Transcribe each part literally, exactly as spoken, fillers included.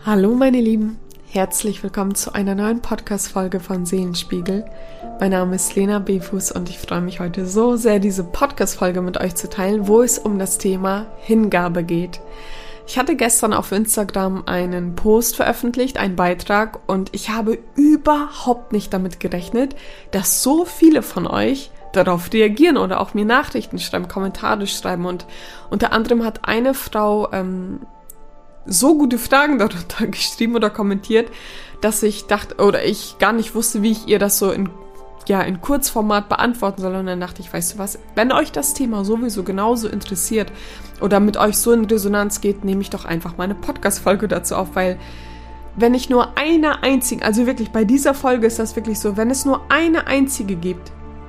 Hallo meine Lieben, herzlich willkommen zu einer neuen Podcast-Folge von Seelenspiegel. Mein Name ist Lena Befuß und ich freue mich heute so sehr, diese Podcast-Folge mit euch zu teilen, wo es um das Thema Hingabe geht. Ich hatte gestern auf Instagram einen Post veröffentlicht, einen Beitrag, und ich habe überhaupt nicht damit gerechnet, dass so viele von euch darauf reagieren oder auch mir Nachrichten schreiben, Kommentare schreiben, und unter anderem hat eine Frau ähm, so gute Fragen darunter geschrieben oder kommentiert, dass ich dachte, oder ich gar nicht wusste, wie ich ihr das so in, ja, in Kurzformat beantworten soll. Und dann dachte ich, weißt du was, wenn euch das Thema sowieso genauso interessiert oder mit euch so in Resonanz geht, nehme ich doch einfach mal eine Podcast-Folge dazu auf, weil wenn ich nur eine einzige, also wirklich bei dieser Folge ist das wirklich so, wenn es nur eine einzige gibt,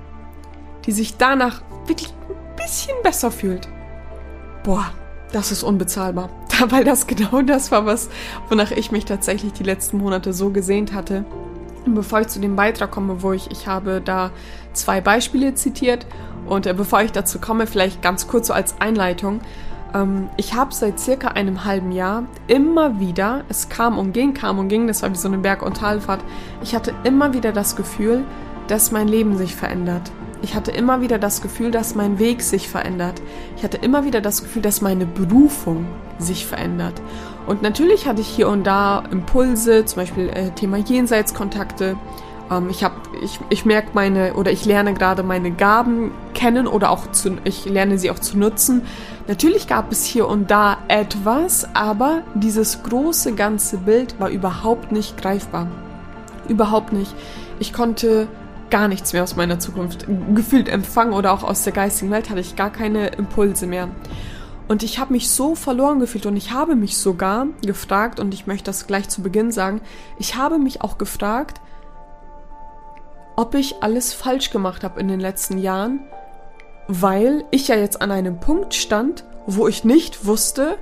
die sich danach wirklich ein bisschen besser fühlt, boah, das ist unbezahlbar. Weil das genau das war, was, wonach ich mich tatsächlich die letzten Monate so gesehnt hatte. Und bevor ich zu dem Beitrag komme, wo ich, ich habe da zwei Beispiele zitiert, und äh, bevor ich dazu komme, vielleicht ganz kurz so als Einleitung. Ähm, ich habe seit circa einem halben Jahr immer wieder, es kam und ging, kam und ging, das war wie so eine Berg- und Talfahrt, ich hatte immer wieder das Gefühl, dass mein Leben sich verändert. Ich hatte immer wieder das Gefühl, dass mein Weg sich verändert. Ich hatte immer wieder das Gefühl, dass meine Berufung sich verändert. Und natürlich hatte ich hier und da Impulse, zum Beispiel äh, Thema Jenseitskontakte. Ähm, ich habe, ich, ich merke meine, oder ich lerne gerade meine Gaben kennen oder auch zu, ich lerne sie auch zu nutzen. Natürlich gab es hier und da etwas, aber dieses große ganze Bild war überhaupt nicht greifbar. Überhaupt nicht. Ich konnte gar nichts mehr aus meiner Zukunft gefühlt empfangen, oder auch aus der geistigen Welt hatte ich gar keine Impulse mehr. Und ich habe mich so verloren gefühlt, und ich habe mich sogar gefragt, und ich möchte das gleich zu Beginn sagen, ich habe mich auch gefragt, ob ich alles falsch gemacht habe in den letzten Jahren, weil ich ja jetzt an einem Punkt stand, wo ich nicht wusste,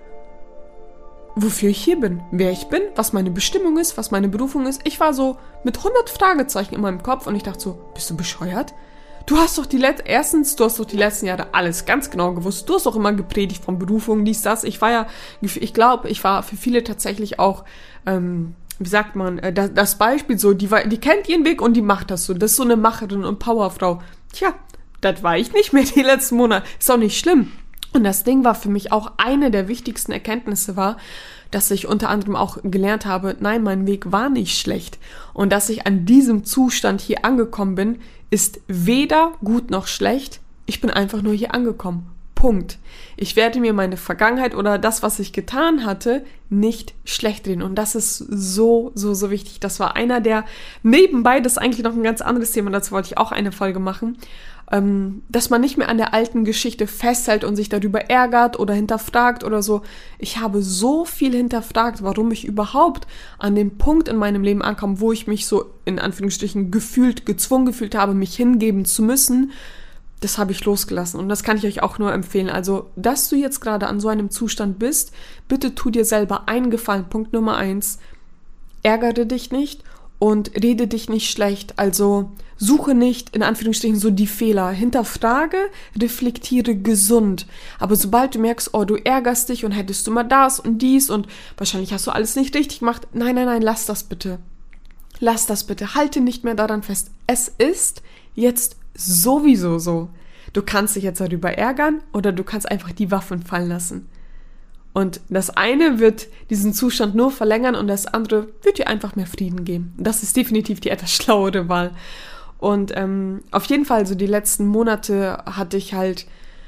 wofür ich hier bin, wer ich bin, was meine Bestimmung ist, was meine Berufung ist. Ich war so mit hundert Fragezeichen in meinem Kopf, und ich dachte so, bist du bescheuert? Du hast doch die letzten, erstens, du hast doch die letzten Jahre alles ganz genau gewusst. Du hast doch immer gepredigt von Berufung, dies, das. Ich war ja, ich glaube, ich war für viele tatsächlich auch, ähm, wie sagt man, äh, das, das Beispiel so, die, die kennt ihren Weg und die macht das so. Das ist so eine Macherin und Powerfrau. Tja, das war ich nicht mehr die letzten Monate. Ist auch nicht schlimm. Und das Ding war für mich auch, eine der wichtigsten Erkenntnisse war, dass ich unter anderem auch gelernt habe, nein, mein Weg war nicht schlecht. Und dass ich an diesem Zustand hier angekommen bin, ist weder gut noch schlecht. Ich bin einfach nur hier angekommen. Punkt. Ich werde mir meine Vergangenheit oder das, was ich getan hatte, nicht schlecht reden. Und das ist so, so, so wichtig. Das war einer der, nebenbei, das ist eigentlich noch ein ganz anderes Thema, dazu wollte ich auch eine Folge machen, ähm, dass man nicht mehr an der alten Geschichte festhält und sich darüber ärgert oder hinterfragt oder so. Ich habe so viel hinterfragt, warum ich überhaupt an dem Punkt in meinem Leben ankomme, wo ich mich so in Anführungsstrichen gefühlt, gezwungen gefühlt habe, mich hingeben zu müssen. Das habe ich losgelassen, und das kann ich euch auch nur empfehlen. Also, dass du jetzt gerade an so einem Zustand bist, bitte tu dir selber einen Gefallen. Punkt Nummer eins, ärgere dich nicht und rede dich nicht schlecht. Also suche nicht, in Anführungsstrichen, so die Fehler. Hinterfrage, reflektiere gesund. Aber sobald du merkst, oh, du ärgerst dich und hättest du mal das und dies und wahrscheinlich hast du alles nicht richtig gemacht. Nein, nein, nein, lass das bitte. Lass das bitte. Halte nicht mehr daran fest. Es ist jetzt sowieso so. Du kannst dich jetzt darüber ärgern oder du kannst einfach die Waffen fallen lassen. Und das eine wird diesen Zustand nur verlängern und das andere wird dir einfach mehr Frieden geben. Das ist definitiv die etwas schlauere Wahl. Und ähm, auf jeden Fall, so die letzten Monate hatte ich halt,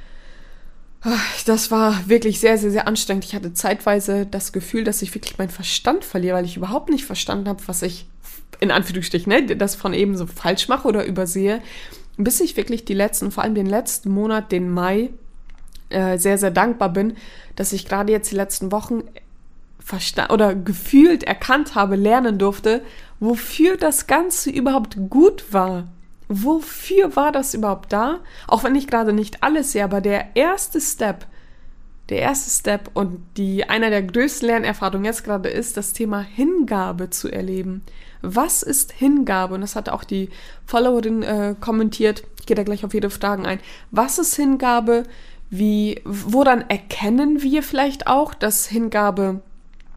das war wirklich sehr, sehr, sehr anstrengend. Ich hatte zeitweise das Gefühl, dass ich wirklich meinen Verstand verliere, weil ich überhaupt nicht verstanden habe, was ich, in Anführungsstrichen, ne, das von eben so falsch mache oder übersehe. Bis ich wirklich die letzten, vor allem den letzten Monat, den Mai, äh, sehr, sehr dankbar bin, dass ich gerade jetzt die letzten Wochen versta- oder gefühlt erkannt habe, lernen durfte, wofür das Ganze überhaupt gut war. Wofür war das überhaupt da? Auch wenn ich gerade nicht alles sehe, aber der erste Step, der erste Step und die einer der größten Lernerfahrungen jetzt gerade ist, das Thema Hingabe zu erleben. Was ist Hingabe? Und das hat auch die Followerin äh, kommentiert. Ich gehe da gleich auf jede Frage ein. Was ist Hingabe? Wie, woran erkennen wir vielleicht auch, dass Hingabe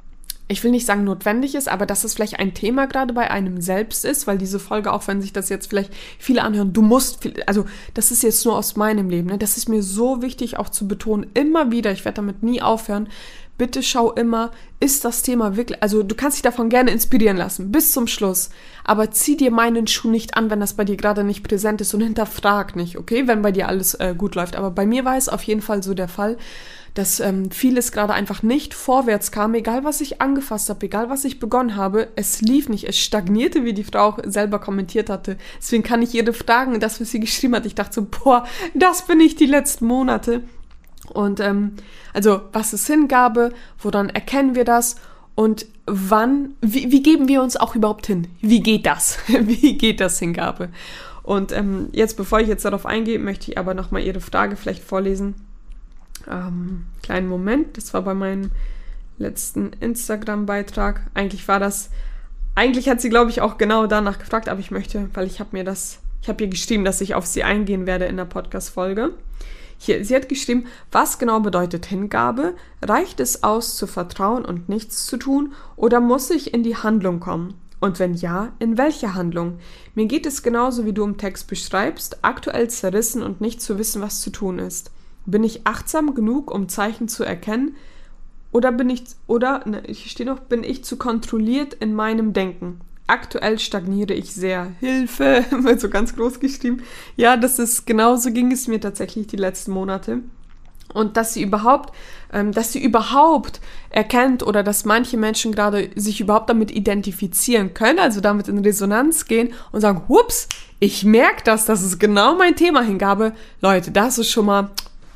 ich will nicht sagen notwendig ist, aber dass es vielleicht ein Thema gerade bei einem selbst ist, weil diese Folge, auch wenn sich das jetzt vielleicht viele anhören, du musst, viel, also das ist jetzt nur aus meinem Leben, ne? Das ist mir so wichtig auch zu betonen, immer wieder, ich werde damit nie aufhören, bitte schau immer, ist das Thema wirklich, also du kannst dich davon gerne inspirieren lassen, bis zum Schluss, aber zieh dir meinen Schuh nicht an, wenn das bei dir gerade nicht präsent ist und hinterfrag nicht, okay, wenn bei dir alles äh, gut läuft, aber bei mir war es auf jeden Fall so der Fall, dass ähm, vieles gerade einfach nicht vorwärts kam, egal was ich angefasst habe, egal was ich begonnen habe, es lief nicht, es stagnierte, wie die Frau auch selber kommentiert hatte. Deswegen kann ich jede fragen, das, was sie geschrieben hat. Ich dachte so, boah, das bin ich die letzten Monate. Und ähm, also, was ist Hingabe? Woran erkennen wir das? Und wann, wie, wie geben wir uns auch überhaupt hin? Wie geht das? Wie geht das Hingabe? Und ähm, jetzt, bevor ich jetzt darauf eingehe, möchte ich aber nochmal Ihre Frage vielleicht vorlesen. Ähm, kleinen Moment, das war bei meinem letzten Instagram-Beitrag. Eigentlich war das, eigentlich hat sie, glaube ich, auch genau danach gefragt, aber ich möchte, weil ich habe mir das, ich habe ihr geschrieben, dass ich auf sie eingehen werde in der Podcast-Folge. Hier, sie hat geschrieben, was genau bedeutet Hingabe? Reicht es aus, zu vertrauen und nichts zu tun, oder muss ich in die Handlung kommen? Und wenn ja, in welche Handlung? Mir geht es genauso, wie du im Text beschreibst, aktuell zerrissen und nicht zu wissen, was zu tun ist. Bin ich achtsam genug, um Zeichen zu erkennen? Oder bin ich, oder, ne, hier steht noch, bin ich zu kontrolliert in meinem Denken? Aktuell stagniere ich sehr. Hilfe, wird so ganz groß geschrieben. Ja, das ist, genauso ging es mir tatsächlich die letzten Monate. Und dass sie überhaupt, ähm, dass sie überhaupt erkennt oder dass manche Menschen gerade sich überhaupt damit identifizieren können, also damit in Resonanz gehen und sagen, hups, ich merke das, das ist genau mein Thema, Hingabe. Leute, das ist schon mal...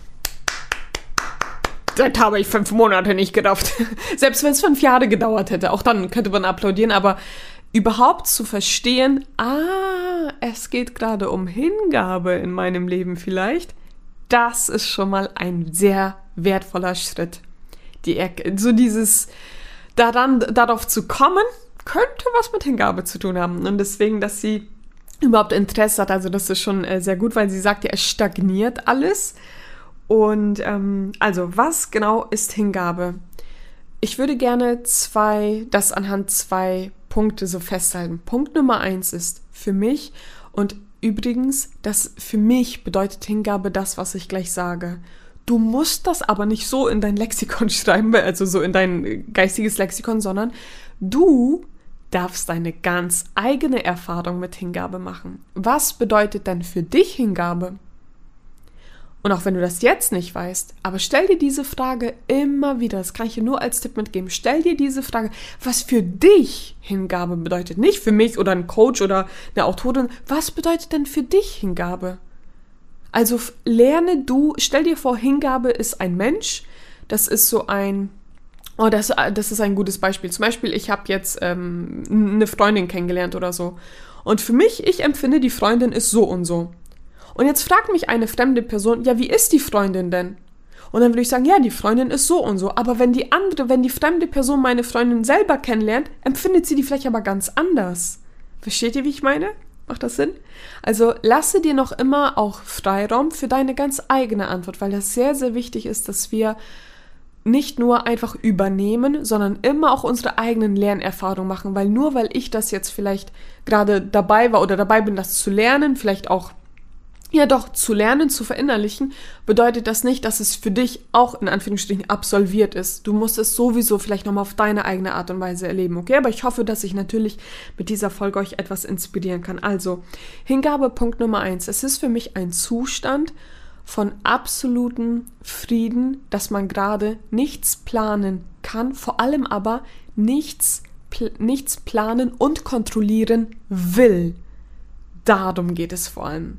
Das habe ich fünf Monate nicht gerafft. Selbst wenn es fünf Jahre gedauert hätte, auch dann könnte man applaudieren, aber überhaupt zu verstehen, ah, es geht gerade um Hingabe in meinem Leben vielleicht, das ist schon mal ein sehr wertvoller Schritt. Die, so dieses, daran, darauf zu kommen, könnte was mit Hingabe zu tun haben. Und deswegen, dass sie überhaupt Interesse hat, also das ist schon äh, sehr gut, weil sie sagt ja, es stagniert alles. Und ähm, also, was genau ist Hingabe? Ich würde gerne zwei, das anhand zwei Punkte so festhalten. Punkt Nummer eins ist für mich, und übrigens, das für mich bedeutet Hingabe das, was ich gleich sage. Du musst das aber nicht so in dein Lexikon schreiben, also so in dein geistiges Lexikon, sondern du darfst deine ganz eigene Erfahrung mit Hingabe machen. Was bedeutet denn für dich Hingabe? Und auch wenn du das jetzt nicht weißt, aber stell dir diese Frage immer wieder, das kann ich dir nur als Tipp mitgeben, stell dir diese Frage, was für dich Hingabe bedeutet. Nicht für mich oder ein Coach oder eine Autorin, was bedeutet denn für dich Hingabe? Also lerne du, stell dir vor, Hingabe ist ein Mensch, das ist so ein, oh, das, das ist ein gutes Beispiel. Zum Beispiel, ich habe jetzt ähm, eine Freundin kennengelernt oder so. Und für mich, ich empfinde, die Freundin ist so und so. Und jetzt fragt mich eine fremde Person, ja, wie ist die Freundin denn? Und dann würde ich sagen, ja, die Freundin ist so und so. Aber wenn die andere, wenn die fremde Person meine Freundin selber kennenlernt, empfindet sie die vielleicht aber ganz anders. Versteht ihr, wie ich meine? Macht das Sinn? Also lasse dir noch immer auch Freiraum für deine ganz eigene Antwort, weil das sehr, sehr wichtig ist, dass wir nicht nur einfach übernehmen, sondern immer auch unsere eigenen Lernerfahrungen machen, weil nur weil ich das jetzt vielleicht gerade dabei war oder dabei bin, das zu lernen, vielleicht auch ja doch zu lernen, zu verinnerlichen, bedeutet das nicht, dass es für dich auch in Anführungsstrichen absolviert ist. Du musst es sowieso vielleicht nochmal auf deine eigene Art und Weise erleben, okay? Aber ich hoffe, dass ich natürlich mit dieser Folge euch etwas inspirieren kann. Also, Hingabe Punkt Nummer eins. Es ist für mich ein Zustand von absolutem Frieden, dass man gerade nichts planen kann, vor allem aber nichts, pl- nichts planen und kontrollieren will. Darum geht es vor allem.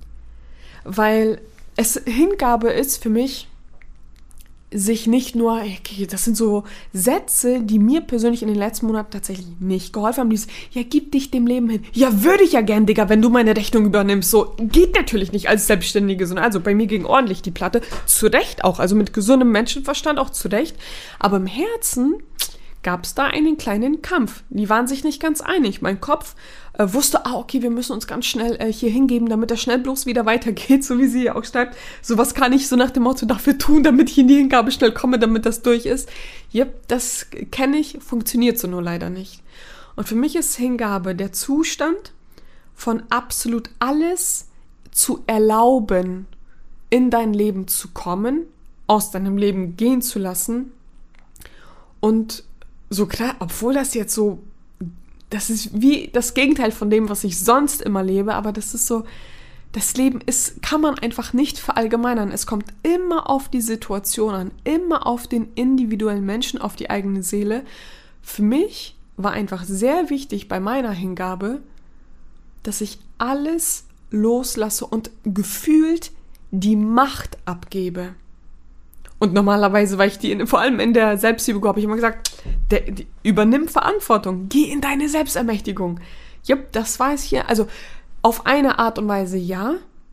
Weil es Hingabe ist für mich, sich nicht nur, okay, das sind so Sätze, die mir persönlich in den letzten Monaten tatsächlich nicht geholfen haben. Dieses, ja, gib dich dem Leben hin. Ja, würde ich ja gern, Digga, wenn du meine Rechnung übernimmst. So, geht natürlich nicht als Selbstständige. Sondern also bei mir ging ordentlich die Platte. Zu Recht auch, also mit gesundem Menschenverstand auch zu Recht. Aber im Herzen gab es da einen kleinen Kampf. Die waren sich nicht ganz einig. Mein Kopf äh, wusste, ah, okay, wir müssen uns ganz schnell äh, hier hingeben, damit er schnell bloß wieder weitergeht, so wie sie ja auch schreibt. Sowas kann ich so nach dem Motto dafür tun, damit ich in die Hingabe schnell komme, damit das durch ist. Yep, das kenne ich, funktioniert so nur leider nicht. Und für mich ist Hingabe der Zustand von absolut alles zu erlauben, in dein Leben zu kommen, aus deinem Leben gehen zu lassen. Und so klar, obwohl das jetzt so, das ist wie das Gegenteil von dem, was ich sonst immer lebe, aber das ist so, das Leben ist, kann man einfach nicht verallgemeinern. Es kommt immer auf die Situation an, immer auf den individuellen Menschen, auf die eigene Seele. Für mich war einfach sehr wichtig bei meiner Hingabe, dass ich alles loslasse und gefühlt die Macht abgebe. Und normalerweise, weil ich die, in, vor allem in der Selbstliebe, habe ich immer gesagt, der, die, übernimm Verantwortung, geh in deine Selbstermächtigung. Jupp, das weiß ich ja, also auf eine Art und Weise ja,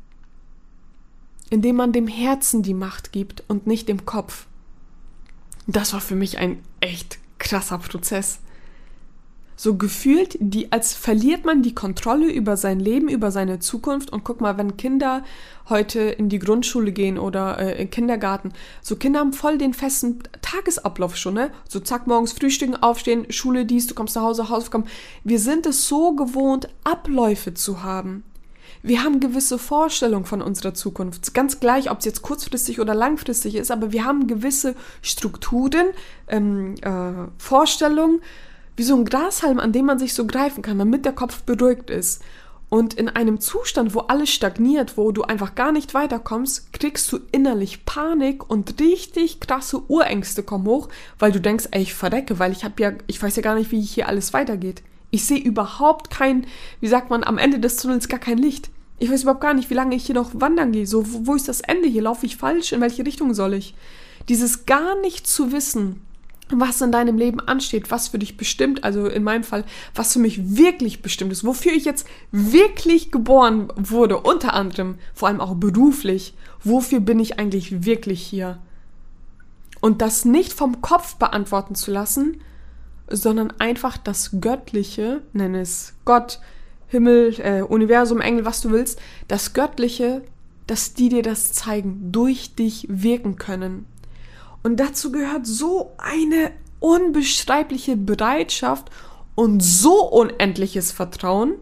indem man dem Herzen die Macht gibt und nicht dem Kopf. Das war für mich ein echt krasser Prozess. So gefühlt, die, als verliert man die Kontrolle über sein Leben, über seine Zukunft. Und guck mal, wenn Kinder heute in die Grundschule gehen oder äh, in den Kindergarten, so Kinder haben voll den festen Tagesablauf schon, ne? So zack, morgens frühstücken, aufstehen, Schule, dies, du kommst nach Hause, Hausaufgaben. Wir sind es so gewohnt, Abläufe zu haben. Wir haben gewisse Vorstellungen von unserer Zukunft. Ganz gleich, ob es jetzt kurzfristig oder langfristig ist, aber wir haben gewisse Strukturen, ähm, äh, Vorstellungen, wie so ein Grashalm, an dem man sich so greifen kann, damit der Kopf beruhigt ist. Und in einem Zustand, wo alles stagniert, wo du einfach gar nicht weiterkommst, kriegst du innerlich Panik und richtig krasse Urängste kommen hoch, weil du denkst, ey, ich verrecke, weil ich habe ja, ich weiß ja gar nicht, wie hier alles weitergeht. Ich sehe überhaupt kein, wie sagt man, am Ende des Tunnels gar kein Licht. Ich weiß überhaupt gar nicht, wie lange ich hier noch wandern gehe. So, wo, wo ist das Ende hier? Laufe ich falsch? In welche Richtung soll ich? Dieses gar nicht zu wissen, was in deinem Leben ansteht, was für dich bestimmt, also in meinem Fall, was für mich wirklich bestimmt ist, wofür ich jetzt wirklich geboren wurde, unter anderem, vor allem auch beruflich, wofür bin ich eigentlich wirklich hier? Und das nicht vom Kopf beantworten zu lassen, sondern einfach das Göttliche, nenne es Gott, Himmel, äh, Universum, Engel, was du willst, das Göttliche, dass die dir das zeigen, durch dich wirken können. Und dazu gehört so eine unbeschreibliche Bereitschaft und so unendliches Vertrauen,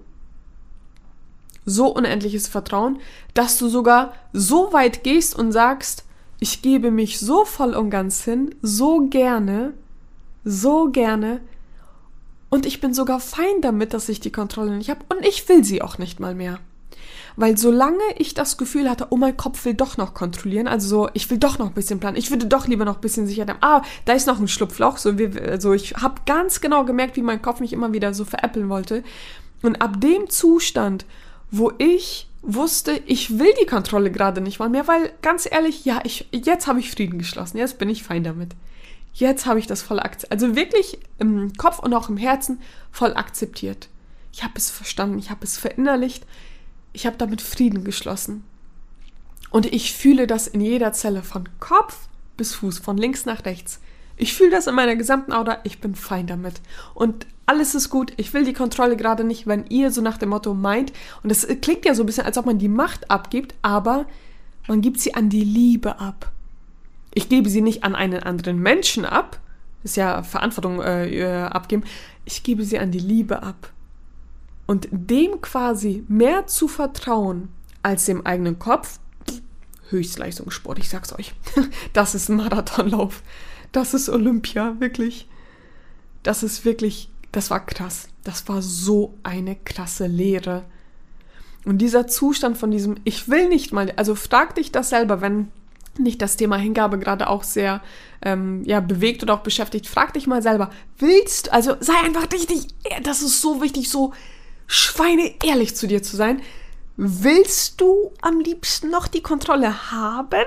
so unendliches Vertrauen, dass du sogar so weit gehst und sagst, ich gebe mich so voll und ganz hin, so gerne, so gerne und ich bin sogar fein damit, dass ich die Kontrolle nicht habe und ich will sie auch nicht mal mehr. Weil solange ich das Gefühl hatte, oh, mein Kopf will doch noch kontrollieren, also so, ich will doch noch ein bisschen planen, ich würde doch lieber noch ein bisschen sicher haben, ah, da ist noch ein Schlupfloch, so wie, also ich habe ganz genau gemerkt, wie mein Kopf mich immer wieder so veräppeln wollte. Und ab dem Zustand, wo ich wusste, ich will die Kontrolle gerade nicht mal mehr, weil ganz ehrlich, ja, ich jetzt habe ich Frieden geschlossen, jetzt bin ich fein damit. Jetzt habe ich das voll akzeptiert, also wirklich im Kopf und auch im Herzen voll akzeptiert. Ich habe es verstanden, ich habe es verinnerlicht, ich habe damit Frieden geschlossen. Und ich fühle das in jeder Zelle, von Kopf bis Fuß, von links nach rechts. Ich fühle das in meiner gesamten Aura, ich bin fein damit. Und alles ist gut, ich will die Kontrolle gerade nicht, wenn ihr so nach dem Motto meint, und das klingt ja so ein bisschen, als ob man die Macht abgibt, aber man gibt sie an die Liebe ab. Ich gebe sie nicht an einen anderen Menschen ab, das ist ja Verantwortung äh, abgeben, ich gebe sie an die Liebe ab. Und dem quasi mehr zu vertrauen als dem eigenen Kopf, Höchstleistungssport, ich sag's euch, das ist ein Marathonlauf, das ist Olympia, wirklich. Das ist wirklich, das war krass. Das war so eine krasse Lehre. Und dieser Zustand von diesem, ich will nicht mal, also frag dich das selber, wenn nicht das Thema Hingabe gerade auch sehr ähm, ja, bewegt oder auch beschäftigt, frag dich mal selber, willst, also sei einfach richtig, das ist so wichtig, so schweineehrlich zu dir zu sein. Willst du am liebsten noch die Kontrolle haben?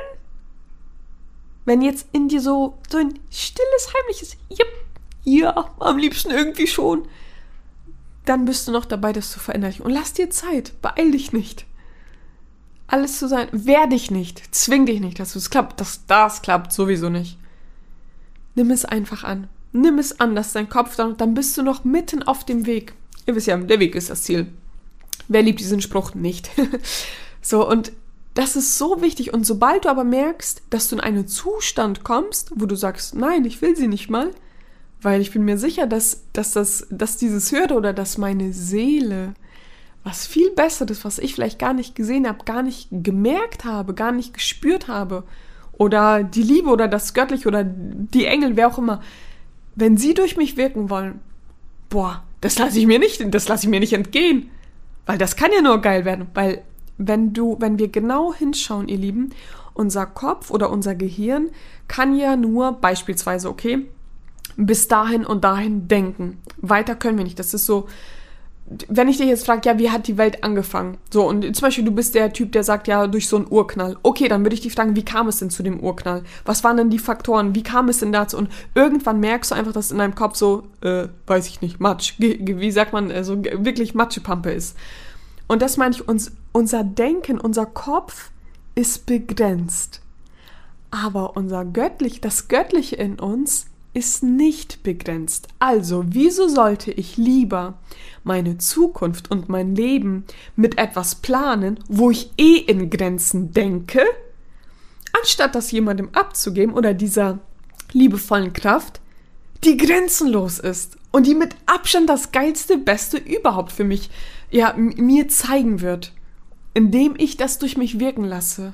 Wenn jetzt in dir so, so ein stilles, heimliches, ja, ja, am liebsten irgendwie schon, dann bist du noch dabei, das zu verinnerlichen. Und lass dir Zeit, beeil dich nicht. Alles zu sein, wehr dich nicht, zwing dich nicht, dass es klappt, dass das klappt sowieso nicht. Nimm es einfach an. nimm es an, dass dein Kopf dann, dann bist du noch mitten auf dem Weg. Ihr wisst ja, der Weg ist das Ziel. Wer liebt diesen Spruch nicht? So, und das ist so wichtig. Und sobald du aber merkst, dass du in einen Zustand kommst, wo du sagst, nein, ich will sie nicht mal, weil ich bin mir sicher, dass, dass, das, dass dieses Höhere oder dass meine Seele was viel Besseres, was ich vielleicht gar nicht gesehen habe, gar nicht gemerkt habe, gar nicht gespürt habe, oder die Liebe oder das Göttliche oder die Engel, wer auch immer, wenn sie durch mich wirken wollen, boah, das lasse ich mir nicht, das lasse ich mir nicht entgehen, weil das kann ja nur geil werden, weil wenn du, wenn wir genau hinschauen, ihr Lieben, unser Kopf oder unser Gehirn kann ja nur beispielsweise, okay, bis dahin und dahin denken. Weiter können wir nicht. Das ist so, wenn ich dich jetzt frage, ja, wie hat die Welt angefangen? So, und zum Beispiel, du bist der Typ, der sagt, ja, durch so einen Urknall. Okay, dann würde ich dich fragen, wie kam es denn zu dem Urknall? Was waren denn die Faktoren? Wie kam es denn dazu? Und irgendwann merkst du einfach, dass in deinem Kopf so, äh, weiß ich nicht, Matsch, wie sagt man, äh, so wirklich Matschepampe ist. Und das meine ich, uns, unser Denken, unser Kopf ist begrenzt. Aber unser Göttlich, das Göttliche in uns ist nicht begrenzt. Also, wieso sollte ich lieber meine Zukunft und mein Leben mit etwas planen, wo ich eh in Grenzen denke, anstatt das jemandem abzugeben oder dieser liebevollen Kraft, die grenzenlos ist und die mit Abstand das geilste, beste überhaupt für mich, ja, m- mir zeigen wird, indem ich das durch mich wirken lasse.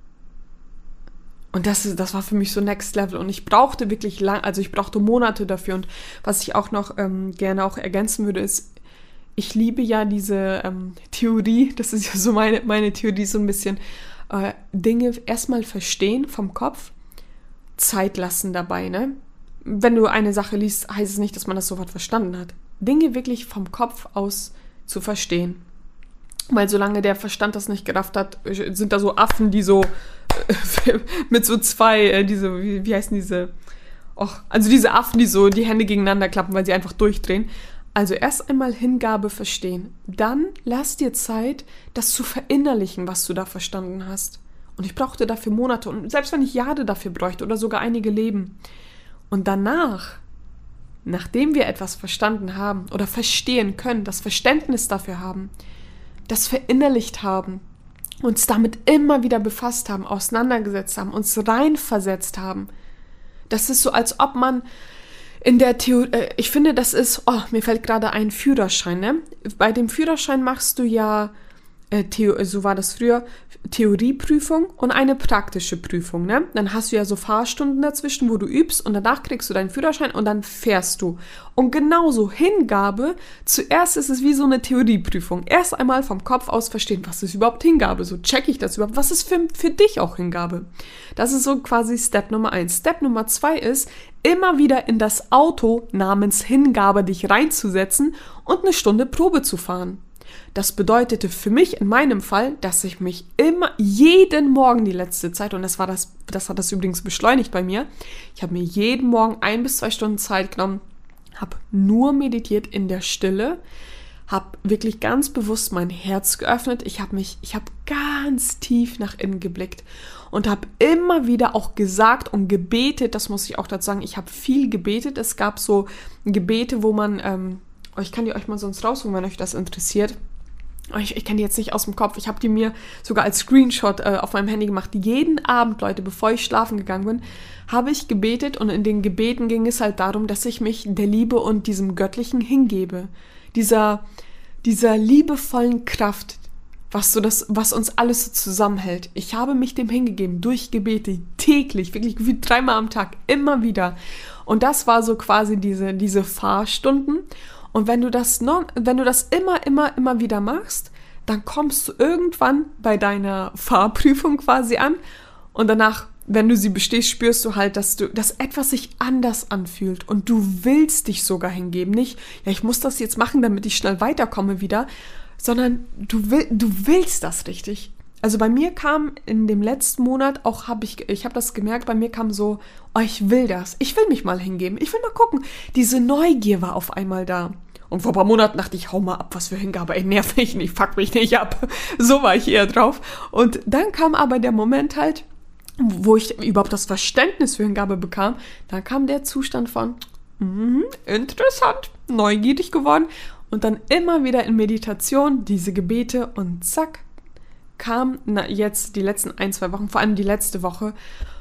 Und das, das war für mich so Next Level. Und ich brauchte wirklich lang, also ich brauchte Monate dafür. Und was ich auch noch ähm, gerne auch ergänzen würde, ist, ich liebe ja diese ähm, Theorie, das ist ja so meine, meine Theorie, so ein bisschen äh, Dinge erstmal verstehen vom Kopf, Zeit lassen dabei, ne? Wenn du eine Sache liest, heißt es nicht, dass man das sofort verstanden hat. Dinge wirklich vom Kopf aus zu verstehen. Weil solange der Verstand das nicht gerafft hat, sind da so Affen, die so äh, mit so zwei, äh, diese, wie, wie heißen diese, och, also diese Affen, die so die Hände gegeneinander klappen, weil sie einfach durchdrehen. Also erst einmal Hingabe verstehen. Dann lass dir Zeit, das zu verinnerlichen, was du da verstanden hast. Und ich brauchte dafür Monate und selbst wenn ich Jahre dafür bräuchte oder sogar einige Leben. Und danach, nachdem wir etwas verstanden haben oder verstehen können, das Verständnis dafür haben, das verinnerlicht haben, uns damit immer wieder befasst haben, auseinandergesetzt haben, uns reinversetzt haben. Das ist so, als ob man in der Theorie, äh, ich finde, das ist, oh, mir fällt gerade ein Führerschein, ne? Bei dem Führerschein machst du ja, äh, Theo- so war das früher, Theorieprüfung und eine praktische Prüfung, ne? Dann hast du ja so Fahrstunden dazwischen, wo du übst und danach kriegst du deinen Führerschein und dann fährst du. Und genauso Hingabe, zuerst ist es wie so eine Theorieprüfung. Erst einmal vom Kopf aus verstehen, was ist überhaupt Hingabe? So check ich das überhaupt? Was ist für, für dich auch Hingabe? Das ist so quasi Step Nummer eins. Step Nummer zwei ist, immer wieder in das Auto namens Hingabe dich reinzusetzen und eine Stunde Probe zu fahren. Das bedeutete für mich in meinem Fall, dass ich mich immer, jeden Morgen die letzte Zeit, und das war das, das hat das übrigens beschleunigt bei mir, ich habe mir jeden Morgen ein bis zwei Stunden Zeit genommen, habe nur meditiert in der Stille, habe wirklich ganz bewusst mein Herz geöffnet, ich habe mich, ich habe ganz tief nach innen geblickt und habe immer wieder auch gesagt und gebetet, das muss ich auch dazu sagen, ich habe viel gebetet, es gab so Gebete, wo man, ähm, ich kann die euch mal sonst rausholen, wenn euch das interessiert. Ich, ich kenne die jetzt nicht aus dem Kopf. Ich habe die mir sogar als Screenshot äh, auf meinem Handy gemacht. Jeden Abend, Leute, bevor ich schlafen gegangen bin, habe ich gebetet. Und in den Gebeten ging es halt darum, dass ich mich der Liebe und diesem Göttlichen hingebe. Dieser, dieser liebevollen Kraft, was, so das, was uns alles so zusammenhält. Ich habe mich dem hingegeben, durch Gebete, täglich, wirklich wie dreimal am Tag, immer wieder. Und das war so quasi diese, diese Fahrstunden. Und wenn du das non, wenn du das immer, immer, immer wieder machst, dann kommst du irgendwann bei deiner Fahrprüfung quasi an und danach, wenn du sie bestehst, spürst du halt, dass du, dass etwas sich anders anfühlt und du willst dich sogar hingeben. Nicht, ja, ich muss das jetzt machen, damit ich schnell weiterkomme wieder, sondern du, will, du willst das richtig. Also bei mir kam in dem letzten Monat auch, habe ich, ich habe das gemerkt, bei mir kam so, oh, ich will das, ich will mich mal hingeben, ich will mal gucken. Diese Neugier war auf einmal da. Und vor ein paar Monaten dachte ich, hau mal ab, was für Hingabe, ey, nerv mich nicht, fuck mich nicht ab. So war ich eher drauf. Und dann kam aber der Moment halt, wo ich überhaupt das Verständnis für Hingabe bekam, dann kam der Zustand von, mhm, interessant, neugierig geworden. Und dann immer wieder in Meditation diese Gebete und zack, kam na, jetzt die letzten ein, zwei Wochen, vor allem die letzte Woche,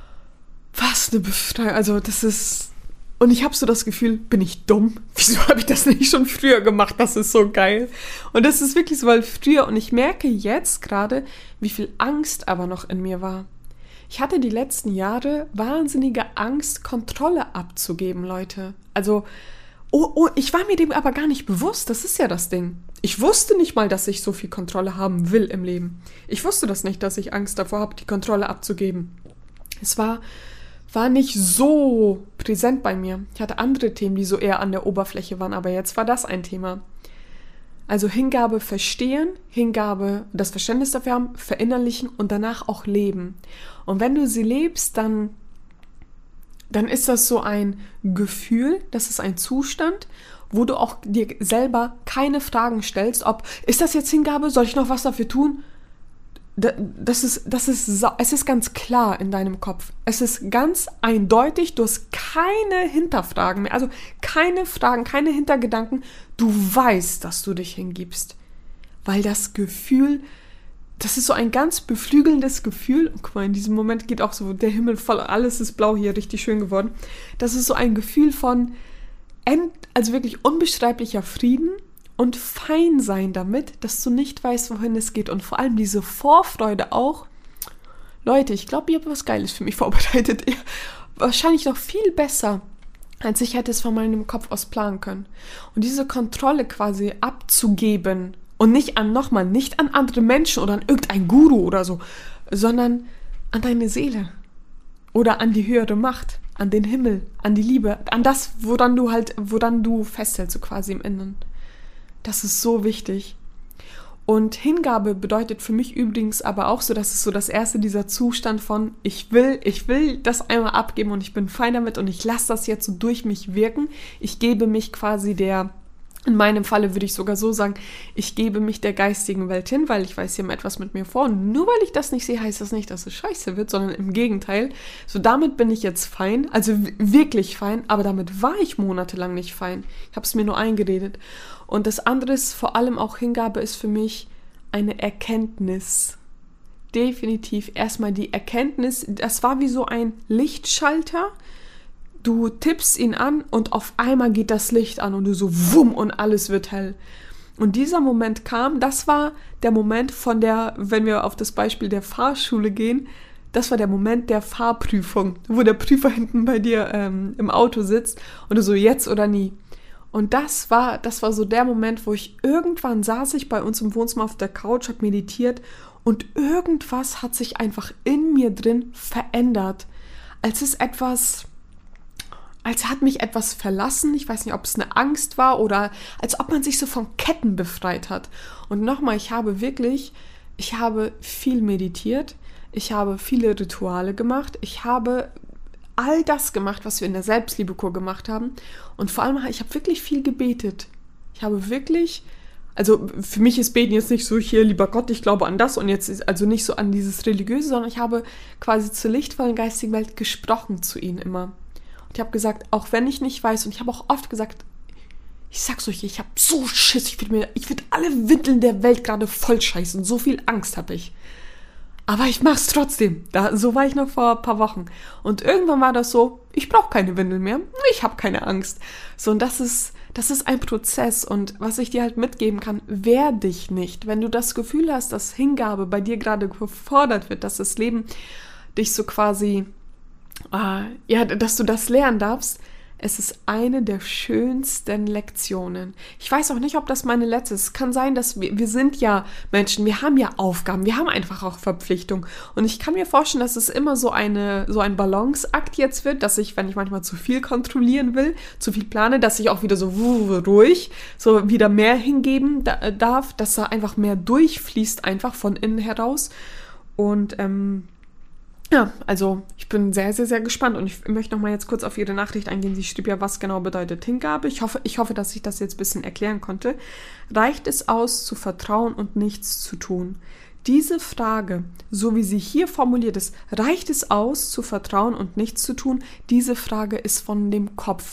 was eine Befreiung. Also das ist, und ich habe so das Gefühl, bin ich dumm? Wieso habe ich das nicht schon früher gemacht? Das ist so geil. Und das ist wirklich so, weil früher, und ich merke jetzt gerade, wie viel Angst aber noch in mir war. Ich hatte die letzten Jahre wahnsinnige Angst, Kontrolle abzugeben, Leute. Also, oh, oh, ich war mir dem aber gar nicht bewusst. Das ist ja das Ding. Ich wusste nicht mal, dass ich so viel Kontrolle haben will im Leben. Ich wusste das nicht, dass ich Angst davor habe, die Kontrolle abzugeben. Es war, war nicht so präsent bei mir. Ich hatte andere Themen, die so eher an der Oberfläche waren, aber jetzt war das ein Thema. Also Hingabe verstehen, Hingabe, das Verständnis dafür haben, verinnerlichen und danach auch leben. Und wenn du sie lebst, dann, dann ist das so ein Gefühl, das ist ein Zustand, wo du auch dir selber keine Fragen stellst, ob, ist das jetzt Hingabe, soll ich noch was dafür tun? Das ist, das ist, es ist ganz klar in deinem Kopf. Es ist ganz eindeutig, du hast keine Hinterfragen mehr, also keine Fragen, keine Hintergedanken. Du weißt, dass du dich hingibst, weil das Gefühl, das ist so ein ganz beflügelndes Gefühl. Und guck mal, in diesem Moment geht auch so der Himmel voll, alles ist blau hier, richtig schön geworden. Das ist so ein Gefühl von, also wirklich unbeschreiblicher Frieden und fein sein damit, dass du nicht weißt, wohin es geht. Und vor allem diese Vorfreude auch. Leute, ich glaube, ihr habt was Geiles für mich vorbereitet. Ihr, wahrscheinlich noch viel besser, als ich hätte es von meinem Kopf aus planen können. Und diese Kontrolle quasi abzugeben und nicht an, nochmal, nicht an andere Menschen oder an irgendein Guru oder so, sondern an deine Seele oder an die höhere Macht, an den Himmel, an die Liebe, an das, woran du halt, woran du festhältst, so quasi im Inneren. Das ist so wichtig. Und Hingabe bedeutet für mich übrigens aber auch so, das ist so das erste, dieser Zustand von, ich will, ich will das einmal abgeben und ich bin fein damit und ich lasse das jetzt so durch mich wirken. Ich gebe mich quasi der, in meinem Falle würde ich sogar so sagen, ich gebe mich der geistigen Welt hin, weil ich weiß, sie haben etwas mit mir vor. Und nur weil ich das nicht sehe, heißt das nicht, dass es scheiße wird, sondern im Gegenteil. So, damit bin ich jetzt fein, also w- wirklich fein, aber damit war ich monatelang nicht fein. Ich habe es mir nur eingeredet. Und das andere ist, vor allem auch Hingabe, ist für mich eine Erkenntnis. Definitiv erstmal die Erkenntnis, das war wie so ein Lichtschalter. Du tippst ihn an und auf einmal geht das Licht an und du so wumm und alles wird hell. Und dieser Moment kam, das war der Moment von der, wenn wir auf das Beispiel der Fahrschule gehen, das war der Moment der Fahrprüfung, wo der Prüfer hinten bei dir ähm, im Auto sitzt und du so jetzt oder nie. Und das war, das war so der Moment, wo ich irgendwann saß ich bei uns im Wohnzimmer auf der Couch, habe meditiert und irgendwas hat sich einfach in mir drin verändert. Als es etwas, als hat mich etwas verlassen, ich weiß nicht, ob es eine Angst war oder als ob man sich so von Ketten befreit hat. Und nochmal, ich habe wirklich, ich habe viel meditiert, ich habe viele Rituale gemacht, ich habe all das gemacht, was wir in der Selbstliebekur gemacht haben. Und vor allem, ich habe wirklich viel gebetet. Ich habe wirklich, also für mich ist Beten jetzt nicht so, hier, lieber Gott, ich glaube an das und jetzt ist also nicht so an dieses Religiöse, sondern ich habe quasi zur lichtvollen geistigen Welt gesprochen zu ihnen immer. Und ich habe gesagt, auch wenn ich nicht weiß, und ich habe auch oft gesagt, ich sag's euch, ich habe so Schiss, ich würde mir, ich würde alle Windeln der Welt gerade voll scheißen, so viel Angst habe ich. Aber ich mach's trotzdem. Da, so war ich noch vor ein paar Wochen. Und irgendwann war das so, ich brauche keine Windeln mehr. Ich habe keine Angst. So, und das ist, das ist ein Prozess. Und was ich dir halt mitgeben kann, wehr dich nicht. Wenn du das Gefühl hast, dass Hingabe bei dir gerade gefordert wird, dass das Leben dich so quasi, äh, ja, dass du das lernen darfst, es ist eine der schönsten Lektionen. Ich weiß auch nicht, ob das meine letzte ist. Es kann sein, dass wir, wir sind ja Menschen, wir haben ja Aufgaben, wir haben einfach auch Verpflichtungen. Und ich kann mir vorstellen, dass es immer so eine, so ein Balanceakt jetzt wird, dass ich, wenn ich manchmal zu viel kontrollieren will, zu viel plane, dass ich auch wieder so ruhig, so wieder mehr hingeben da, darf, dass da einfach mehr durchfließt, einfach von innen heraus. Und, ähm, ja, also ich bin sehr, sehr, sehr gespannt und ich möchte noch mal jetzt kurz auf Ihre Nachricht eingehen. Sie schrieb ja, was genau bedeutet Hingabe. Ich hoffe, ich hoffe, dass ich das jetzt ein bisschen erklären konnte. Reicht es aus, zu vertrauen und nichts zu tun? Diese Frage, so wie sie hier formuliert ist, reicht es aus, zu vertrauen und nichts zu tun? Diese Frage ist von dem Kopf.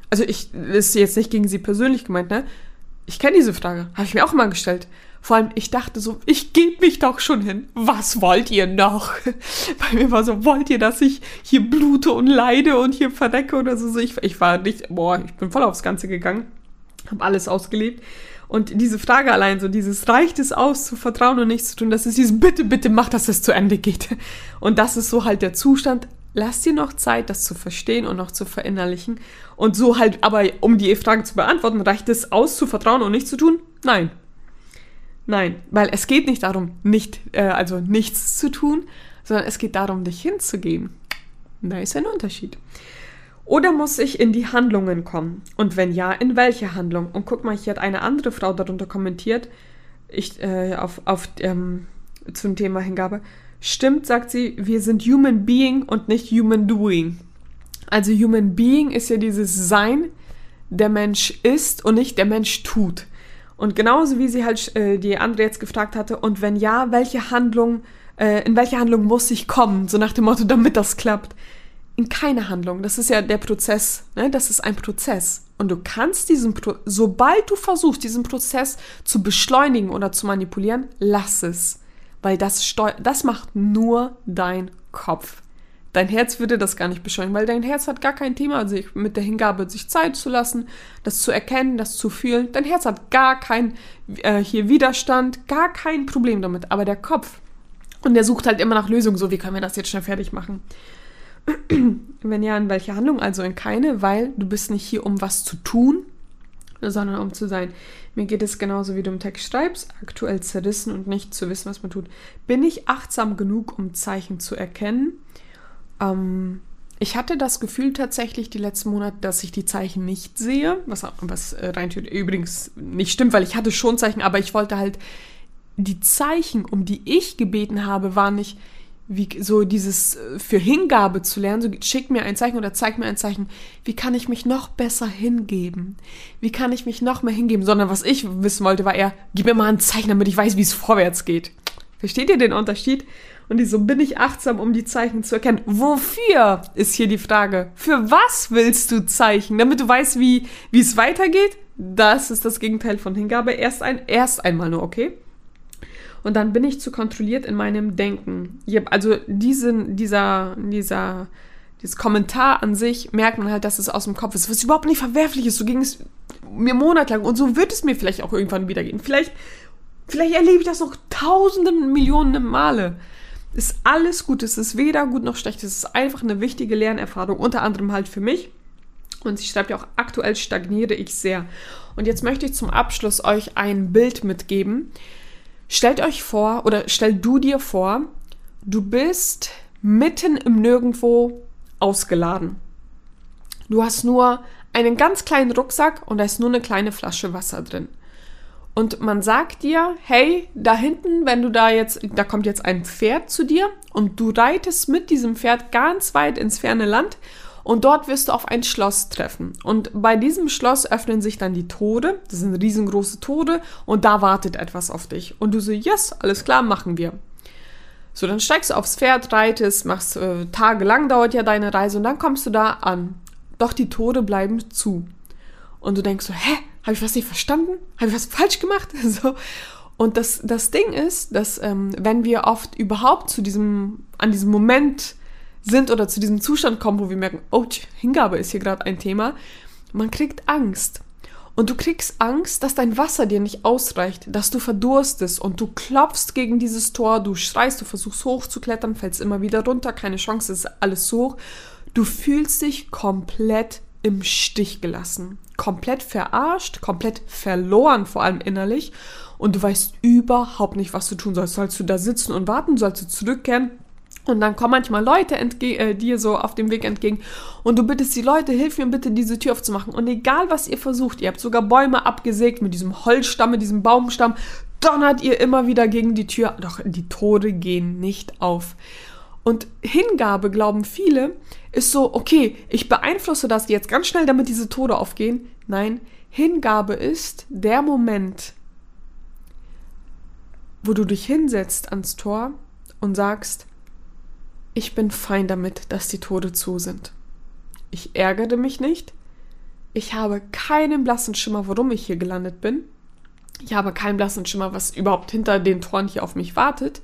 Also ich, das ist jetzt nicht gegen sie persönlich gemeint, ne? Ich kenne diese Frage, habe ich mir auch mal gestellt. Vor allem, ich dachte so, ich gebe mich doch schon hin. Was wollt ihr noch? Bei mir war so, wollt ihr, dass ich hier blute und leide und hier verrecke oder so? Ich, ich war nicht, boah, ich bin voll aufs Ganze gegangen, habe alles ausgelebt. Und diese Frage allein, so dieses, reicht es aus, zu vertrauen und nichts zu tun, das ist dieses, bitte, bitte mach, dass es zu Ende geht. Und das ist so halt der Zustand. Lass dir noch Zeit, das zu verstehen und noch zu verinnerlichen. Und so halt, aber um die Frage zu beantworten, reicht es aus, zu vertrauen und nichts zu tun? Nein. Nein, weil es geht nicht darum, nicht, äh, also nichts zu tun, sondern es geht darum, dich hinzugeben. Da ist ein Unterschied. Oder muss ich in die Handlungen kommen? Und wenn ja, in welche Handlung? Und guck mal, hier hat eine andere Frau darunter kommentiert, ich, äh, auf, auf, ähm, zum Thema Hingabe. Stimmt, sagt sie, wir sind Human Being und nicht Human Doing. Also Human Being ist ja dieses Sein, der Mensch ist und nicht der Mensch tut. Und genauso wie sie halt äh, die andere jetzt gefragt hatte, und wenn ja, welche Handlung, äh, in welche Handlung muss ich kommen? So nach dem Motto, damit das klappt. In keine Handlung. Das ist ja der Prozess. Ne? Das ist ein Prozess. Und du kannst diesen, Pro- sobald du versuchst, diesen Prozess zu beschleunigen oder zu manipulieren, lass es. Weil das, steu- das macht nur dein Kopf. Dein Herz würde das gar nicht beschleunigen, weil dein Herz hat gar kein Thema, sich mit der Hingabe sich Zeit zu lassen, das zu erkennen, das zu fühlen. Dein Herz hat gar kein äh, hier Widerstand, gar kein Problem damit. Aber der Kopf, und der sucht halt immer nach Lösungen, so wie können wir das jetzt schnell fertig machen. Wenn ja, in welche Handlung? Also in keine, weil du bist nicht hier, um was zu tun, sondern um zu sein. Mir geht es genauso, wie du im Text schreibst, aktuell zerrissen und nicht zu wissen, was man tut. Bin ich achtsam genug, um Zeichen zu erkennen? Ähm, ich hatte das Gefühl tatsächlich die letzten Monate, dass ich die Zeichen nicht sehe, was, was äh, rein übrigens nicht stimmt, weil ich hatte schon Zeichen, aber ich wollte halt, die Zeichen, um die ich gebeten habe, waren nicht wie so dieses für Hingabe zu lernen, so schick mir ein Zeichen oder zeig mir ein Zeichen, wie kann ich mich noch besser hingeben? Wie kann ich mich noch mehr hingeben? Sondern was ich wissen wollte, war eher, gib mir mal ein Zeichen, damit ich weiß, wie es vorwärts geht. Versteht ihr den Unterschied? Und die so, bin ich achtsam, um die Zeichen zu erkennen? Wofür, ist hier die Frage. Für was willst du Zeichen? Damit du weißt, wie, wie es weitergeht? Das ist das Gegenteil von Hingabe. Erst, ein, erst einmal nur, okay? Und dann bin ich zu kontrolliert in meinem Denken. Also diesen, dieser, dieser, dieses Kommentar an sich merkt man halt, dass es aus dem Kopf ist, was überhaupt nicht verwerflich ist. So ging es mir monatelang und so wird es mir vielleicht auch irgendwann wieder gehen. Vielleicht, vielleicht erlebe ich das noch tausende, Millionen Male. Ist alles gut, es ist weder gut noch schlecht, es ist einfach eine wichtige Lernerfahrung, unter anderem halt für mich. Und sie schreibt ja auch, aktuell stagniere ich sehr. Und jetzt möchte ich zum Abschluss euch ein Bild mitgeben. Stellt euch vor, oder stell du dir vor, du bist mitten im Nirgendwo ausgeladen. Du hast nur einen ganz kleinen Rucksack und da ist nur eine kleine Flasche Wasser drin. Und man sagt dir, hey, da hinten, wenn du da jetzt, da kommt jetzt ein Pferd zu dir und du reitest mit diesem Pferd ganz weit ins ferne Land und dort wirst du auf ein Schloss treffen. Und bei diesem Schloss öffnen sich dann die Tore, das sind riesengroße Tore und da wartet etwas auf dich. Und du so, yes, alles klar, machen wir. So, dann steigst du aufs Pferd, reitest, machst, äh, tagelang dauert ja deine Reise und dann kommst du da an. Doch die Tore bleiben zu. Und du denkst so, hä, habe ich was nicht verstanden? Habe ich was falsch gemacht? So. Und das, das Ding ist, dass ähm, wenn wir oft überhaupt zu diesem, an diesem Moment sind oder zu diesem Zustand kommen, wo wir merken, oh, Hingabe ist hier gerade ein Thema, man kriegt Angst. Und du kriegst Angst, dass dein Wasser dir nicht ausreicht, dass du verdurstest und du klopfst gegen dieses Tor, du schreist, du versuchst hochzuklettern, fällst immer wieder runter, keine Chance, es ist alles so hoch. Du fühlst dich komplett im Stich gelassen, komplett verarscht, komplett verloren, vor allem innerlich, und du weißt überhaupt nicht, was du tun sollst. Sollst du da sitzen und warten, sollst du zurückkehren? Und dann kommen manchmal Leute entge- äh, dir so auf dem Weg entgegen und du bittest die Leute, hilf mir bitte, diese Tür aufzumachen. Und egal, was ihr versucht, ihr habt sogar Bäume abgesägt mit diesem Holzstamm, mit diesem Baumstamm, donnert ihr immer wieder gegen die Tür. Doch die Tore gehen nicht auf. Und Hingabe, glauben viele, ist so, okay, ich beeinflusse das jetzt ganz schnell, damit diese Tore aufgehen. Nein, Hingabe ist der Moment, wo du dich hinsetzt ans Tor und sagst, ich bin fein damit, dass die Tore zu sind. Ich ärgere mich nicht. Ich habe keinen blassen Schimmer, warum ich hier gelandet bin. Ich habe keinen blassen Schimmer, was überhaupt hinter den Toren hier auf mich wartet.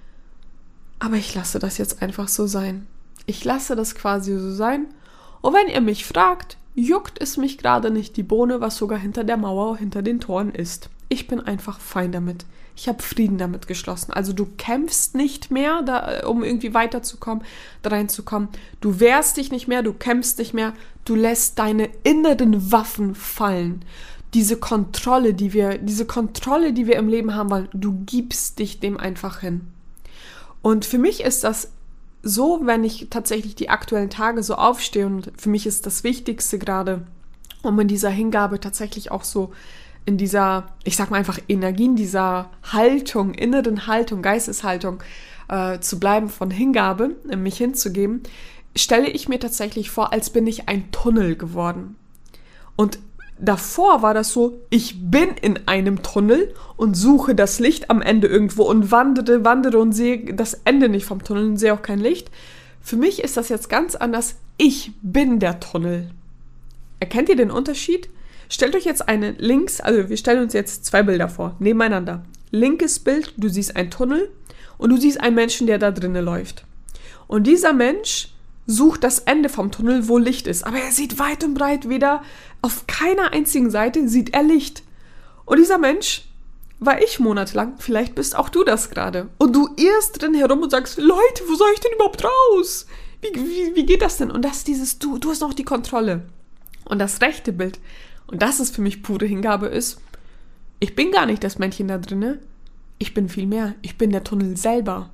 Aber ich lasse das jetzt einfach so sein. Ich lasse das quasi so sein. Und wenn ihr mich fragt, juckt es mich gerade nicht die Bohne, was sogar hinter der Mauer, hinter den Toren ist. Ich bin einfach fein damit. Ich habe Frieden damit geschlossen. Also du kämpfst nicht mehr, da, um irgendwie weiterzukommen, da reinzukommen. Du wehrst dich nicht mehr, du kämpfst nicht mehr. Du lässt deine inneren Waffen fallen. Diese Kontrolle, die wir, diese Kontrolle, die wir im Leben haben wollen, du gibst dich dem einfach hin. Und für mich ist das so, wenn ich tatsächlich die aktuellen Tage so aufstehe, und für mich ist das Wichtigste gerade, um in dieser Hingabe tatsächlich auch so in dieser, ich sag mal einfach Energie, in dieser Haltung, inneren Haltung, Geisteshaltung äh, zu bleiben von Hingabe, mich hinzugeben, stelle ich mir tatsächlich vor, als bin ich ein Tunnel geworden. Und davor war das so, ich bin in einem Tunnel und suche das Licht am Ende irgendwo und wandere, wandere und sehe das Ende nicht vom Tunnel und sehe auch kein Licht. Für mich ist das jetzt ganz anders. Ich bin der Tunnel. Erkennt ihr den Unterschied? Stellt euch jetzt eine links, also wir stellen uns jetzt zwei Bilder vor, nebeneinander. Linkes Bild, du siehst einen Tunnel und du siehst einen Menschen, der da drinnen läuft. Und dieser Mensch sucht das Ende vom Tunnel, wo Licht ist. Aber er sieht weit und breit weder, auf keiner einzigen Seite sieht er Licht. Und dieser Mensch war ich monatelang, vielleicht bist auch du das gerade. Und du irrst drin herum und sagst, Leute, wo soll ich denn überhaupt raus? Wie, wie, wie geht das denn? Und das ist dieses, du, du hast noch die Kontrolle. Und das rechte Bild, und das ist für mich pure Hingabe, ist, ich bin gar nicht das Männchen da drinne, ich bin viel mehr, ich bin der Tunnel selber.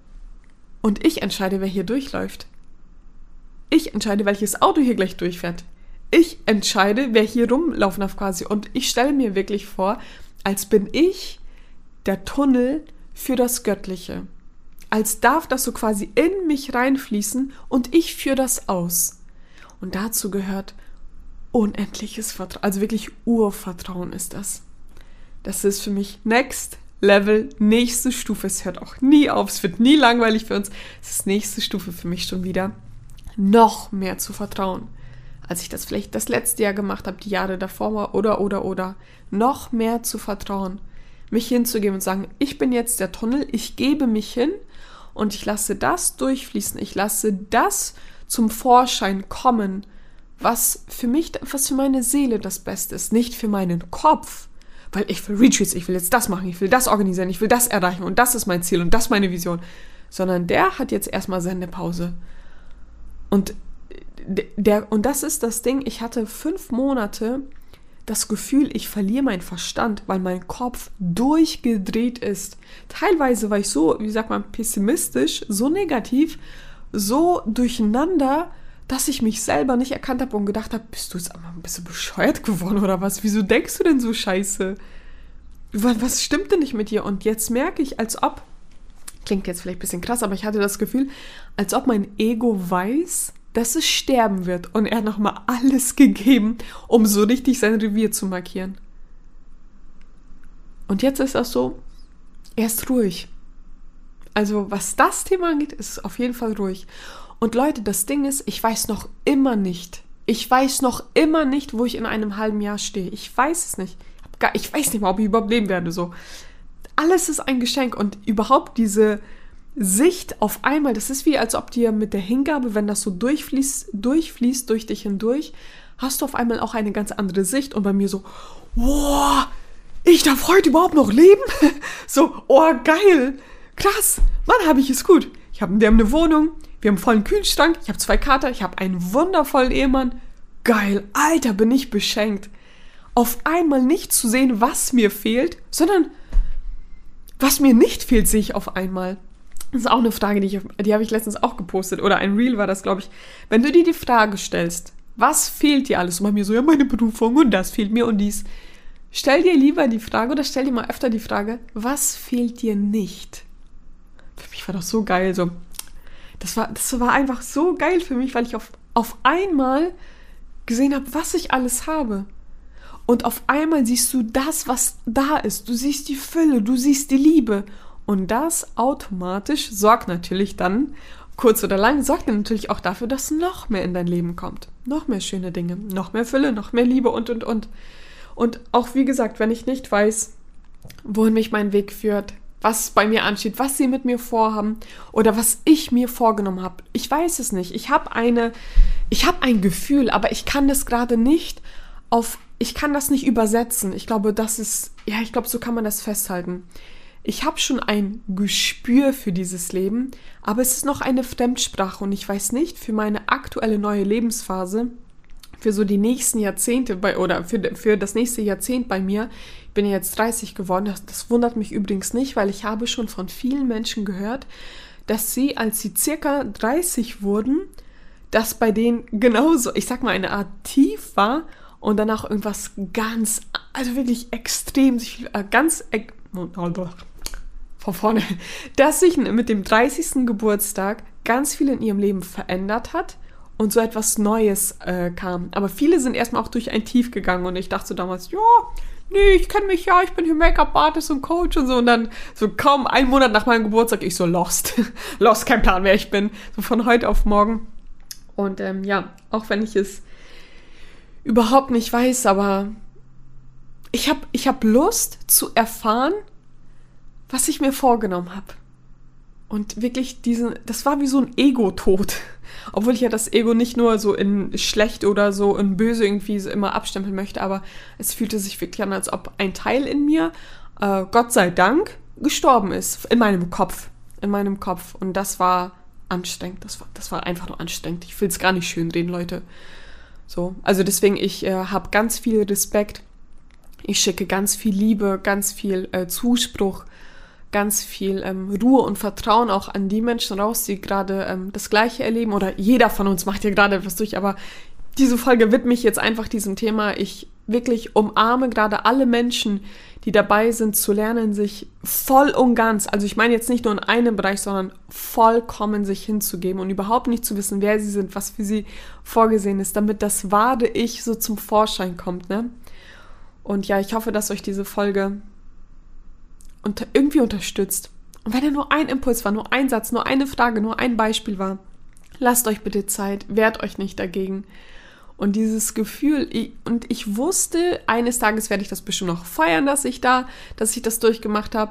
Und ich entscheide, wer hier durchläuft. Ich entscheide, welches Auto hier gleich durchfährt. Ich entscheide, wer hier rumlaufen darf quasi. Und ich stelle mir wirklich vor, als bin ich der Tunnel für das Göttliche. Als darf das so quasi in mich reinfließen und ich führe das aus. Und dazu gehört unendliches Vertrauen. Also wirklich Urvertrauen ist das. Das ist für mich Next Level, nächste Stufe. Es hört auch nie auf, es wird nie langweilig für uns. Es ist nächste Stufe für mich schon wieder. Noch mehr zu vertrauen, als ich das vielleicht das letzte Jahr gemacht habe, die Jahre davor war, oder, oder, oder. Noch mehr zu vertrauen, mich hinzugeben und sagen, ich bin jetzt der Tunnel, ich gebe mich hin und ich lasse das durchfließen, ich lasse das zum Vorschein kommen, was für mich, was für meine Seele das Beste ist, nicht für meinen Kopf, weil ich will Retreats, ich will jetzt das machen, ich will das organisieren, ich will das erreichen und das ist mein Ziel und das ist meine Vision, sondern der hat jetzt erstmal Sendepause. Und der, und das ist das Ding, ich hatte fünf Monate das Gefühl, ich verliere meinen Verstand, weil mein Kopf durchgedreht ist. Teilweise war ich so, wie sagt man, pessimistisch, so negativ, so durcheinander, dass ich mich selber nicht erkannt habe und gedacht habe, bist du jetzt einmal ein bisschen bescheuert geworden oder was? Wieso denkst du denn so scheiße? Was stimmt denn nicht mit dir? Und jetzt merke ich, als ob, klingt jetzt vielleicht ein bisschen krass, aber ich hatte das Gefühl, als ob mein Ego weiß, dass es sterben wird. Und er hat nochmal alles gegeben, um so richtig sein Revier zu markieren. Und jetzt ist das so, er ist ruhig. Also was das Thema angeht, ist es auf jeden Fall ruhig. Und Leute, das Ding ist, ich weiß noch immer nicht, ich weiß noch immer nicht, wo ich in einem halben Jahr stehe. Ich weiß es nicht. Ich weiß nicht mal, ob ich überhaupt leben werde. So. Alles ist ein Geschenk und überhaupt diese Sicht auf einmal, das ist wie, als ob dir mit der Hingabe, wenn das so durchfließt, durchfließt durch dich hindurch, hast du auf einmal auch eine ganz andere Sicht. Und bei mir so, wow, ich darf heute überhaupt noch leben? So, oh geil, krass, Mann, habe ich es gut. Ich hab, wir haben eine Wohnung, wir haben einen vollen Kühlschrank, ich habe zwei Kater, ich habe einen wundervollen Ehemann. Geil, Alter, bin ich beschenkt. Auf einmal nicht zu sehen, was mir fehlt, sondern was mir nicht fehlt, sehe ich auf einmal. Das ist auch eine Frage, die, ich, die habe ich letztens auch gepostet. Oder ein Reel war das, glaube ich. Wenn du dir die Frage stellst, was fehlt dir alles? Und bei mir so, ja, meine Berufung und das fehlt mir und dies. Stell dir lieber die Frage oder stell dir mal öfter die Frage, was fehlt dir nicht? Für mich war das so geil. So. Das war, das war einfach so geil für mich, weil ich auf, auf einmal gesehen habe, was ich alles habe. Und auf einmal siehst du das, was da ist. Du siehst die Fülle, du siehst die Liebe. Und das automatisch sorgt natürlich dann kurz oder lang, sorgt dann natürlich auch dafür, dass noch mehr in dein Leben kommt. Noch mehr schöne Dinge, noch mehr Fülle, noch mehr Liebe und, und, und. Und auch, wie gesagt, wenn ich nicht weiß, wohin mich mein Weg führt, was bei mir ansteht, was sie mit mir vorhaben oder was ich mir vorgenommen habe. Ich weiß es nicht. Ich habe eine, ich habe ein Gefühl, aber ich kann das gerade nicht auf, ich kann das nicht übersetzen. Ich glaube, das ist, ja, ich glaube, so kann man das festhalten. Ich habe schon ein Gespür für dieses Leben, aber es ist noch eine Fremdsprache und ich weiß nicht, für meine aktuelle neue Lebensphase, für so die nächsten Jahrzehnte bei, oder für, für das nächste Jahrzehnt bei mir, ich bin ja jetzt dreißig geworden, das, das wundert mich übrigens nicht, weil ich habe schon von vielen Menschen gehört, dass sie, als sie circa dreißig wurden, dass bei denen genauso, ich sag mal, eine Art Tief war und danach irgendwas ganz, also wirklich extrem, ganz, von vorne, dass sich mit dem dreißigsten Geburtstag ganz viel in ihrem Leben verändert hat und so etwas Neues äh, kam. Aber viele sind erstmal auch durch ein Tief gegangen und ich dachte so damals, ja, nee, ich kenne mich ja, ich bin hier Make-up-Artist und Coach und so. Und dann so kaum einen Monat nach meinem Geburtstag, ich so lost. Lost, kein Plan, wer ich bin. So von heute auf morgen. Und ähm, ja, auch wenn ich es überhaupt nicht weiß, aber ich habe ich hab Lust zu erfahren, was ich mir vorgenommen habe. Und wirklich diesen, das war wie so ein Ego-Tod. Obwohl ich ja das Ego nicht nur so in schlecht oder so in böse irgendwie so immer abstempeln möchte, aber es fühlte sich wirklich an, als ob ein Teil in mir, äh, Gott sei Dank, gestorben ist. In meinem Kopf. In meinem Kopf. Und das war anstrengend. Das war, das war einfach nur anstrengend. Ich will es gar nicht schönreden, Leute. So. Also deswegen, ich äh, habe ganz viel Respekt. Ich schicke ganz viel Liebe, ganz viel äh, Zuspruch, ganz viel ähm, Ruhe und Vertrauen auch an die Menschen raus, die gerade ähm, das Gleiche erleben. Oder jeder von uns macht ja gerade etwas durch, aber diese Folge widme ich jetzt einfach diesem Thema. Ich wirklich umarme gerade alle Menschen, die dabei sind zu lernen, sich voll und ganz, also ich meine jetzt nicht nur in einem Bereich, sondern vollkommen sich hinzugeben und überhaupt nicht zu wissen, wer sie sind, was für sie vorgesehen ist, damit das wahre Ich so zum Vorschein kommt, ne? Und ja, ich hoffe, dass euch diese Folge und irgendwie unterstützt. Und wenn er nur ein Impuls war, nur ein Satz, nur eine Frage, nur ein Beispiel war, lasst euch bitte Zeit, wehrt euch nicht dagegen. Und dieses Gefühl, ich, und ich wusste, eines Tages werde ich das bestimmt noch feiern, dass ich da, dass ich das durchgemacht habe.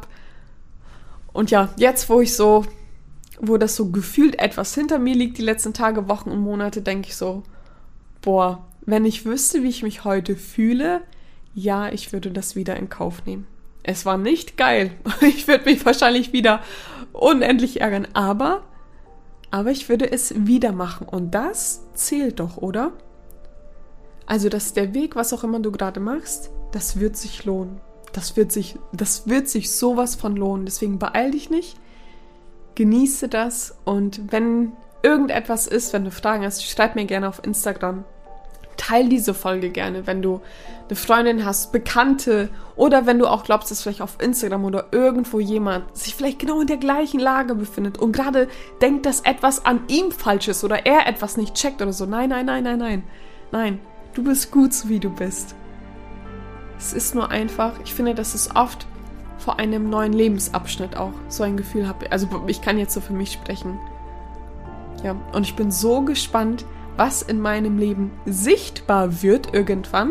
Und ja, jetzt, wo ich so, wo das so gefühlt etwas hinter mir liegt, die letzten Tage, Wochen und Monate, denke ich so, boah, wenn ich wüsste, wie ich mich heute fühle, ja, ich würde das wieder in Kauf nehmen. Es war nicht geil. Ich würde mich wahrscheinlich wieder unendlich ärgern, aber, aber ich würde es wieder machen. Und das zählt doch, oder? Also, dass der Weg, was auch immer du gerade machst, das wird sich lohnen. Das wird sich, das wird sich sowas von lohnen. Deswegen beeil dich nicht, genieße das und wenn irgendetwas ist, wenn du Fragen hast, schreib mir gerne auf Instagram. Teil diese Folge gerne, wenn du eine Freundin hast, Bekannte oder wenn du auch glaubst, dass vielleicht auf Instagram oder irgendwo jemand sich vielleicht genau in der gleichen Lage befindet und gerade denkt, dass etwas an ihm falsch ist oder er etwas nicht checkt oder so. Nein, nein, nein, nein, nein. Nein, du bist gut, so wie du bist. Es ist nur einfach, ich finde, dass es oft vor einem neuen Lebensabschnitt auch so ein Gefühl habe. Also ich kann jetzt so für mich sprechen. Ja, und ich bin so gespannt, was in meinem Leben sichtbar wird irgendwann,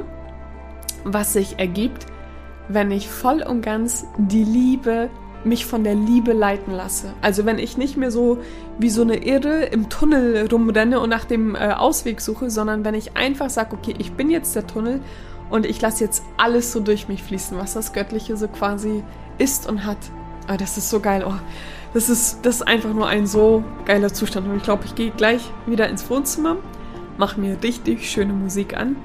was sich ergibt, wenn ich voll und ganz die Liebe, mich von der Liebe leiten lasse. Also wenn ich nicht mehr so wie so eine Irre im Tunnel rumrenne und nach dem äh, Ausweg suche, sondern wenn ich einfach sage, okay, ich bin jetzt der Tunnel und ich lasse jetzt alles so durch mich fließen, was das Göttliche so quasi ist und hat. Ah, das ist so geil. Oh, das ist, das ist einfach nur ein so geiler Zustand. Und ich glaube, ich gehe gleich wieder ins Wohnzimmer, mache mir richtig schöne Musik an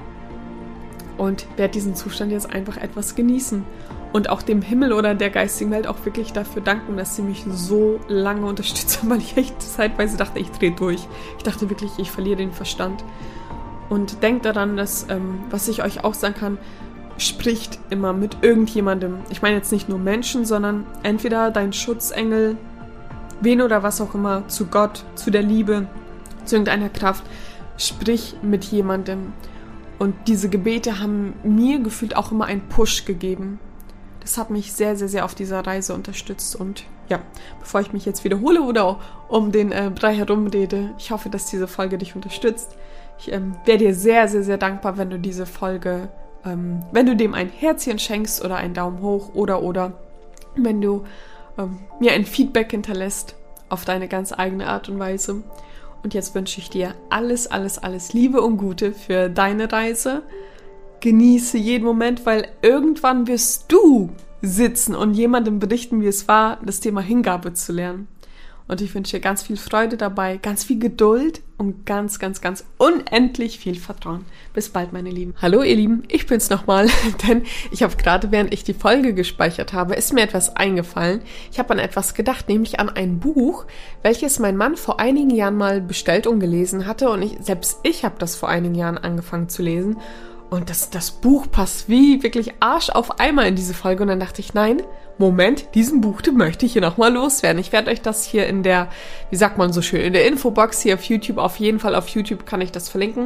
und werde diesen Zustand jetzt einfach etwas genießen. Und auch dem Himmel oder der geistigen Welt auch wirklich dafür danken, dass sie mich so lange unterstützt haben, weil ich echt zeitweise dachte, ich drehe durch. Ich dachte wirklich, ich verliere den Verstand. Und denkt daran, dass, ähm, was ich euch auch sagen kann, spricht immer mit irgendjemandem. Ich meine jetzt nicht nur Menschen, sondern entweder dein Schutzengel, wen oder was auch immer, zu Gott, zu der Liebe, zu irgendeiner Kraft. Sprich mit jemandem. Und diese Gebete haben mir gefühlt auch immer einen Push gegeben. Das hat mich sehr, sehr, sehr auf dieser Reise unterstützt. Und ja, bevor ich mich jetzt wiederhole oder um den äh, Brei herumrede, ich hoffe, dass diese Folge dich unterstützt. Ich ähm, wäre dir sehr, sehr, sehr dankbar, wenn du diese Folge, ähm, wenn du dem ein Herzchen schenkst oder einen Daumen hoch oder, oder, wenn du ähm, mir ein Feedback hinterlässt auf deine ganz eigene Art und Weise. Und jetzt wünsche ich dir alles, alles, alles Liebe und Gute für deine Reise. Genieße jeden Moment, weil irgendwann wirst du sitzen und jemandem berichten, wie es war, das Thema Hingabe zu lernen. Und ich wünsche dir ganz viel Freude dabei, ganz viel Geduld und ganz, ganz, ganz unendlich viel Vertrauen. Bis bald, meine Lieben. Hallo, ihr Lieben, ich bin's nochmal, denn ich habe gerade, während ich die Folge gespeichert habe, ist mir etwas eingefallen. Ich habe an etwas gedacht, nämlich an ein Buch, welches mein Mann vor einigen Jahren mal bestellt und gelesen hatte. Und ich, selbst ich habe das vor einigen Jahren angefangen zu lesen. Und das, das Buch passt wie wirklich Arsch auf Eimer in diese Folge. Und dann dachte ich, nein, Moment, diesen Buch, den möchte ich hier nochmal loswerden. Ich werde euch das hier in der, wie sagt man so schön, in der Infobox hier auf YouTube, auf jeden Fall auf YouTube kann ich das verlinken.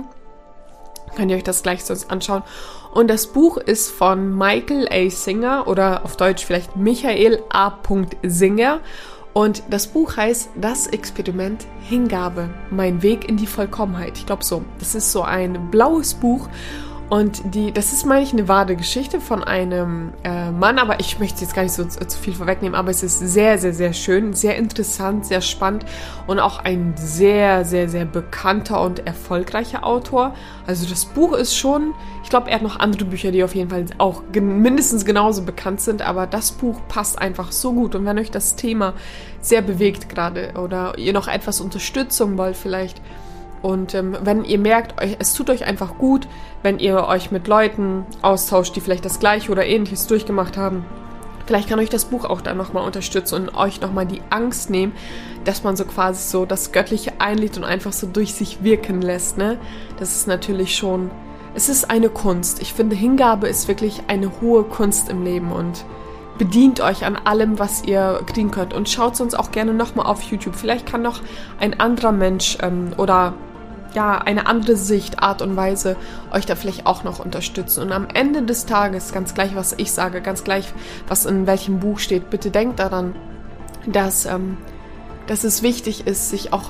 Könnt ihr euch das gleich sonst anschauen. Und das Buch ist von Michael A. Singer oder auf Deutsch vielleicht Michael A. Singer. Und das Buch heißt Das Experiment Hingabe, mein Weg in die Vollkommenheit. Ich glaube so, das ist so ein blaues Buch. Und die, das ist, meine ich, eine wahre Geschichte von einem äh, Mann, aber ich möchte jetzt gar nicht so zu, zu viel vorwegnehmen, aber es ist sehr, sehr, sehr schön, sehr interessant, sehr spannend und auch ein sehr, sehr, sehr bekannter und erfolgreicher Autor. Also das Buch ist schon, ich glaube, er hat noch andere Bücher, die auf jeden Fall auch gen- mindestens genauso bekannt sind, aber das Buch passt einfach so gut. Und wenn euch das Thema sehr bewegt gerade oder ihr noch etwas Unterstützung wollt vielleicht, und ähm, wenn ihr merkt, euch, es tut euch einfach gut, wenn ihr euch mit Leuten austauscht, die vielleicht das Gleiche oder Ähnliches durchgemacht haben, vielleicht kann euch das Buch auch dann nochmal unterstützen und euch nochmal die Angst nehmen, dass man so quasi so das Göttliche einlädt und einfach so durch sich wirken lässt, ne? Das ist natürlich schon, es ist eine Kunst. Ich finde, Hingabe ist wirklich eine hohe Kunst im Leben und bedient euch an allem, was ihr kriegen könnt. Und schaut uns auch gerne nochmal auf YouTube. Vielleicht kann noch ein anderer Mensch ähm, oder ja, eine andere Sicht, Art und Weise euch da vielleicht auch noch unterstützen. Und am Ende des Tages, ganz gleich, was ich sage, ganz gleich, was in welchem Buch steht, bitte denkt daran, dass, ähm, dass es wichtig ist, sich auch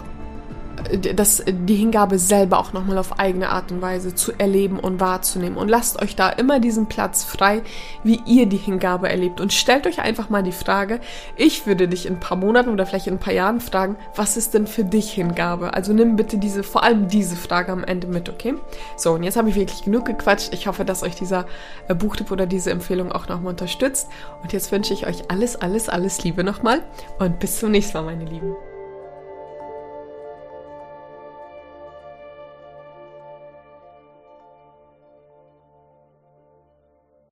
dass die Hingabe selber auch nochmal auf eigene Art und Weise zu erleben und wahrzunehmen. Und lasst euch da immer diesen Platz frei, wie ihr die Hingabe erlebt. Und stellt euch einfach mal die Frage, ich würde dich in ein paar Monaten oder vielleicht in ein paar Jahren fragen, was ist denn für dich Hingabe? Also nimm bitte diese, vor allem diese Frage am Ende mit, okay? So, und jetzt habe ich wirklich genug gequatscht. Ich hoffe, dass euch dieser äh, Buchtipp oder diese Empfehlung auch nochmal unterstützt. Und jetzt wünsche ich euch alles, alles, alles Liebe nochmal und bis zum nächsten Mal, meine Lieben.